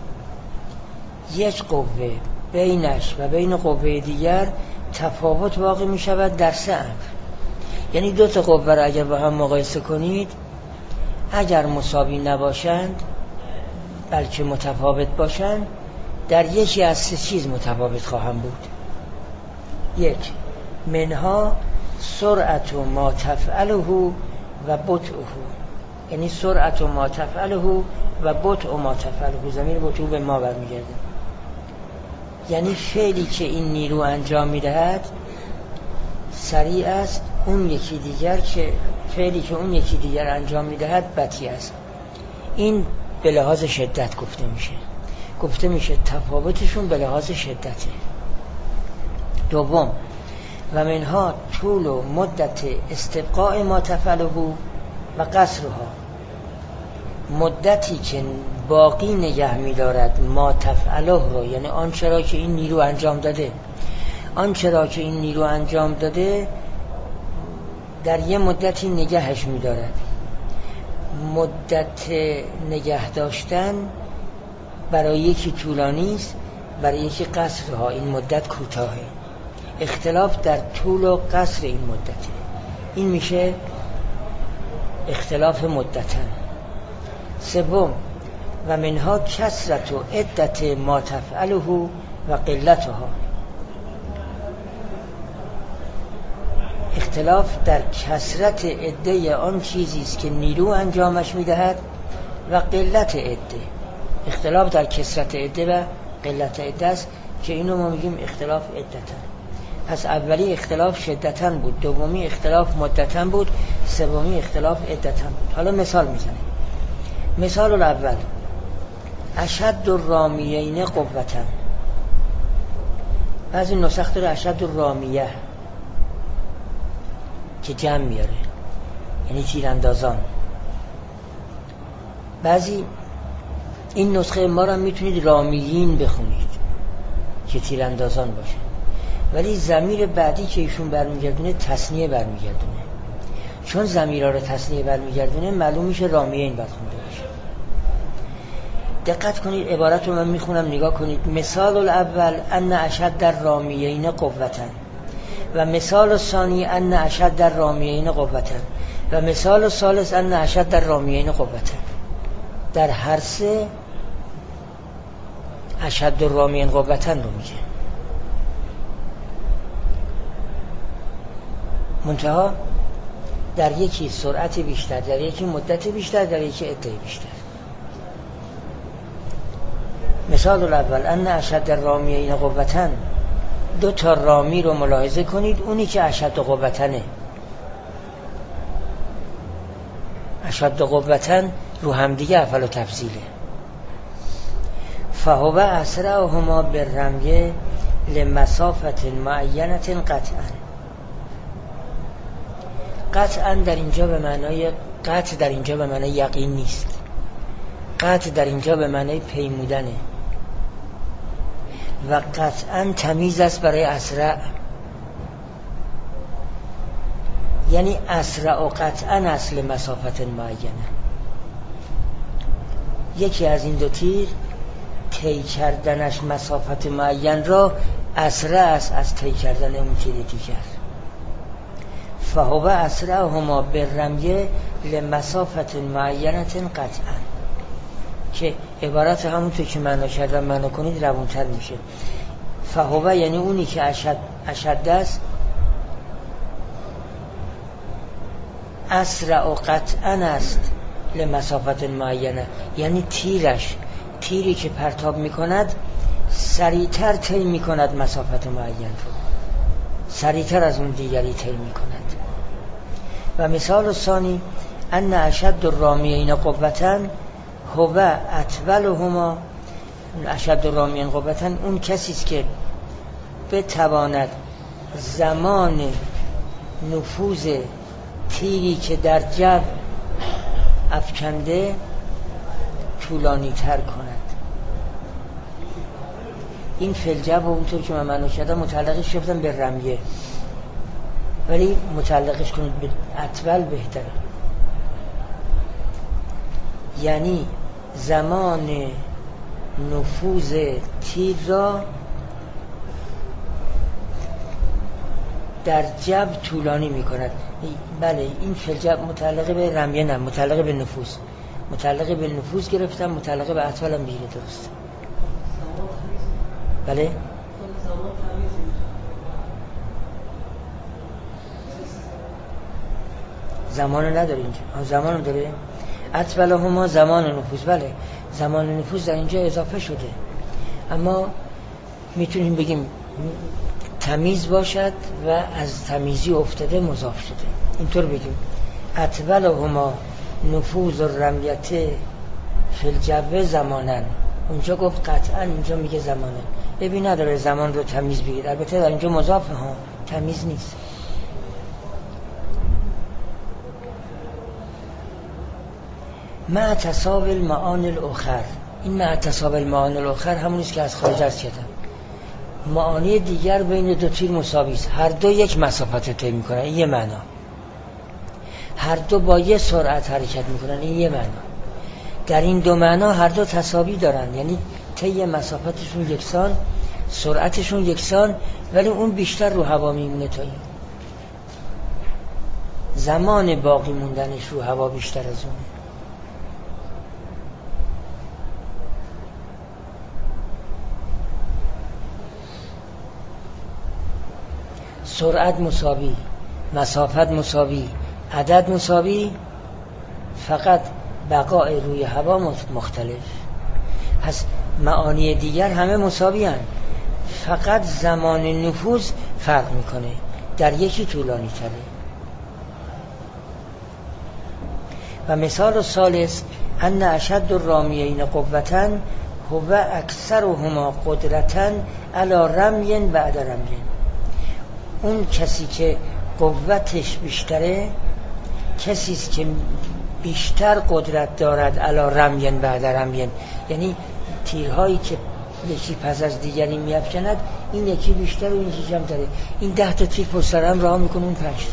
یک قوه بینش و بین قوه دیگر تفاوت واقع می شود در 3 امر. یعنی 2 تا قوه را اگر با هم مقایسه کنید، اگر مساوی نباشند بلکه متفاوت باشند، در یکی از 3 چیز متفاوت خواهم بود. 1 منها سرعت ما تفعله و بطئه، یعنی سرعت ما تفعله و بطء ما تفعله. ضمیر بطء به ما برمیگرده، یعنی فعلی که این نیرو انجام میدهد سریع است، اون یکی دیگر که فعلی که اون یکی دیگر انجام میدهد بطیء است. این به لحاظ شدت گفته میشه تفاوتشون به لحاظ شدته. دوم و منها طول و مدت استبقاء ما تفعله و قصرها، مدتی که باقی نگه می‌دارد ما تفعله رو، یعنی آنچه را که این نیرو انجام داده در یه مدتی نگهش می‌دارد. مدت نگه داشتن برای یکی طولانی است، برای یکی قصرها این مدت کوتاهه. اختلاف در طول و قصر این مدته، این میشه اختلاف مدتن. سوم و منها کثرت و عدت ما تفعله و قلتها، اختلاف در کثرت عده آن چیزی است که نیرو انجامش میدهد و قلت عده. اختلاف در کثرت عده و قلت عده است که اینو ما میگیم اختلاف عدتن. پس اولی اختلاف شدتن بود، دومی اختلاف مدتن بود، سومی اختلاف عدتن بود. حالا مثال میزنیم. مثال الاول اشد الرامیین قوتن. بعضی نسخ داره اشد الرامیه که جمع میاره، یعنی تیراندازان. بعضی این نسخه ما را میتونید رامیین بخونید که تیراندازان باشه، ولی ضمیر بعدی که ایشون برمیگردونه تثنیه برمیگردونه. چون ضمیرها رو تثنیه برمیگردونه معلوم میشه رامیین باید خونده باشه. دقت کنید عبارت رو من میخونم نگاه کنید. مثال الاول ان اشد در رامیین قوتن و مثال الثانی ان اشد در رامیین قوتن و مثال الثالث ان اشد در رامیین قوتن. در هر 3 اشد الرامیین قوتن رو میگه. منتها در یکی سرعت بیشتر، در یکی مدت بیشتر، در یکی عده بیشتر. مثال الاول ان اشد الرامیین قوتن، 2 تا رامی رو ملاحظه کنید. اونی که اشد قوتنه اشد قوتن رو هم دیگه افعال و تفضیله. فهو اسرعهما بالرمی لمسافت معینت قطعا در اینجا به معنای قطع در اینجا به معنای یقین نیست. قطع در اینجا به معنای پیمودنه و قطعا تمیز است برای اسرع، یعنی اسرع و قطعا اصل مسافت معینه. یکی از این دو تیر طی کردنش مسافت معین را اسرع است از طی کردن اون تیر دیگر. فهو اسرعهما بالرمی لمسافت معینت قطعا، که عبارت همونطور که معنا کردم معنا کنید روانتر میشه. فهو یعنی اونی که اشد است، اسرع و قطعا است لمسافت معینه، یعنی تیری که پرتاب میکند سریعتر طی میکند مسافت معین رو، سریعتر از اون دیگری طی میکند. و مثال ثانی ان اشد الرامیین قوة هو اطولهما. اشد الرامیین قوة اون کسی است که بتواند زمان نفوذ تیری که در جو افکنده طولانی تر کند. این فلجب و اونطور که من معنا کردم متعلقش شدم به رمیه، ولی متعلقش کنید به اطول بهتره. یعنی زمان نفوذ تیر را در جو طولانی می کند. بله این فلجب متعلق به رمیه نه، متعلق به نفوذ. متعلق به نفوذ گرفتم، متعلق به اطول هم بگیره. درست. بله زمانو نداره اینجا. زمانو داره. اطولهما زمان نفوذ. بله زمان نفوذ در اینجا اضافه شده، اما میتونیم بگیم تمیز باشد و از تمیزی افتاده مضاف شده. اینطور بگیم اطولهما نفوذ الرمیت فی الجو زمانن. اونجا گفت قطعا، اینجا میگه زمانن. ببین نداره زمان رو تمیز بگیر. البته در اینجا مضافه ها، تمیز نیست. مع تساوی المعانی الاخر. این مع تساوی المعانی الاخر همونیست که از خارج از کردم. معانی دیگر بین دو تیر مساوی است، هر دو یک مسافت رو طی میکنن، این یه معنا. هر دو با یه سرعت حرکت میکنن، این یه معنا. در این دو معنا هر دو تساوی دارن، یعنی طی مسافتشون یکسان، سرعتشون یکسان، ولی اون بیشتر رو هوا میمونه تا این. زمان باقی موندنش رو هوا بیشتر از اون. سرعت مساوی، مسافت مساوی، عدد مساوی، فقط بقای روی هوا مختلف. پس معانی دیگر همه مساوی هستند، فقط زمان نفوذ فرق میکنه، در یکی طولانی تره. و مثال ثالث ان اشد الرامیین قوة هو اکثرهما قدرة علی رمی بعد رمی. اون کسی که قوتش بیشتره کسی است که بیشتر قدرت دارد علی رمی بعد رمی، یعنی تیرهایی که یکی پس از دیگری میافکند این یکی بیشتر و این یکی کمتره. این 10 تا تیر پشت سر هم راه میکنه، اون 5 تا.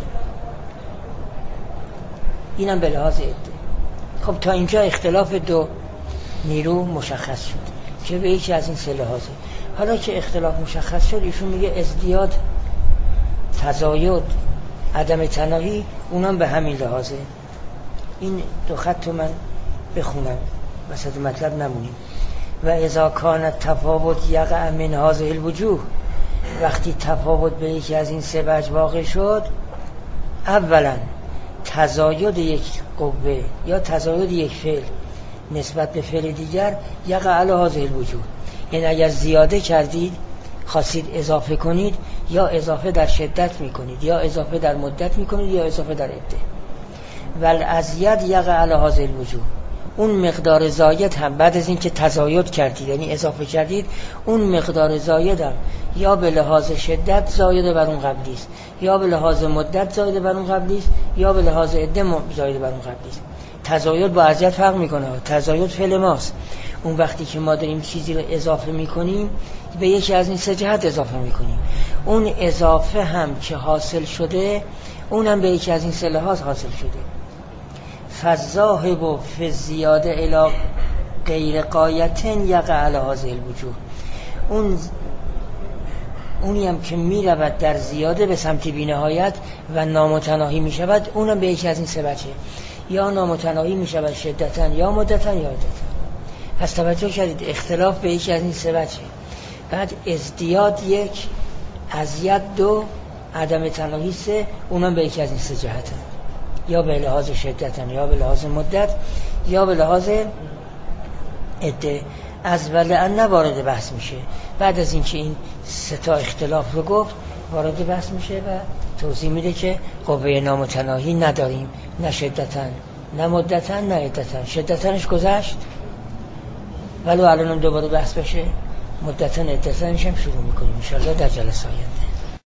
اینم به لحاظ عده. خب تا اینجا اختلاف دو نیرو مشخص شد که به یکی از این سه لحاظه. حالا که اختلاف مشخص شد ایشون میگه ازدیاد، تزاید، عدم تناهی، اونم به همین لحاظه. این دو خط من بخونم وسط مطلب نمونیم. و اذا کان تفاوت یقع من هذه الوجوه، وقتی تفاوت به یکی از این سه وجه واقع شد، اولا تزاید یک قوه یا تزاید یک فعل نسبت به فعل دیگر، یقع علی هذه الوجوه، یعنی اگر زیاده کردید خواستید اضافه کنید، یا اضافه در شدت میکنید، یا اضافه در مدت میکنید، یا اضافه در عده. والازید یقع علی هذه الوجوه. اون مقدار زاید هم بعد از اینکه تزاید کردید یعنی اضافه کردید، اون مقدار زاید هم یا به لحاظ شدت زاید بر اون قبلی است، یا به لحاظ مدت زاید بر اون قبلی است، یا به لحاظ عده زاید بر اون قبلی است. تزاید با ازید فرق میکنه. تزاید فعل ماست. اون وقتی که ما داریم چیزی رو اضافه میکنیم به یکی از این سه جهت اضافه میکنیم. اون اضافه هم که حاصل شده اونم به یکی از این سه لحاظ حاصل شده. فالذاهب فی الزیاده الی غیر غایة یقع علی هذه الوجوه. اونی هم که می رود در زیاده به سمت بی‌نهایت و نامتناهی می شود، اونم به یکی از این سه وجه، یا نامتناهی می شود شدتاً یا مدتاً یا عدتاً. پس توجه کردید اختلاف به یکی از این سه وجه. بعد ازدیاد یک، ازید دو، عدم تناهی سه، اونم به یکی از این سه جهت، یا به لحاظ شدتاً یا به لحاظ مدت یا به لحاظ عده. از ولعن وارد بحث میشه. بعد از اینکه این سه تا اختلاف رو گفت وارد بحث میشه و توضیح میده که قوه نامتناهی نداریم، نه شدتاً نه مدتاً نه عدتاً. شدتاًش گذشت ولو الان دوباره بحث بشه، مدتاً عدتاًش هم شروع میکنیم ان شاء الله در جلسه آینده.